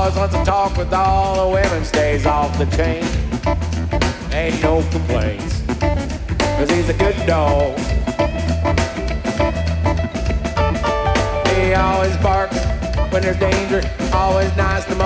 always wants to talk with all the women, stays off the chain. Ain't no complaints, 'cause he's a good dog. He always barks when there's danger, always nice to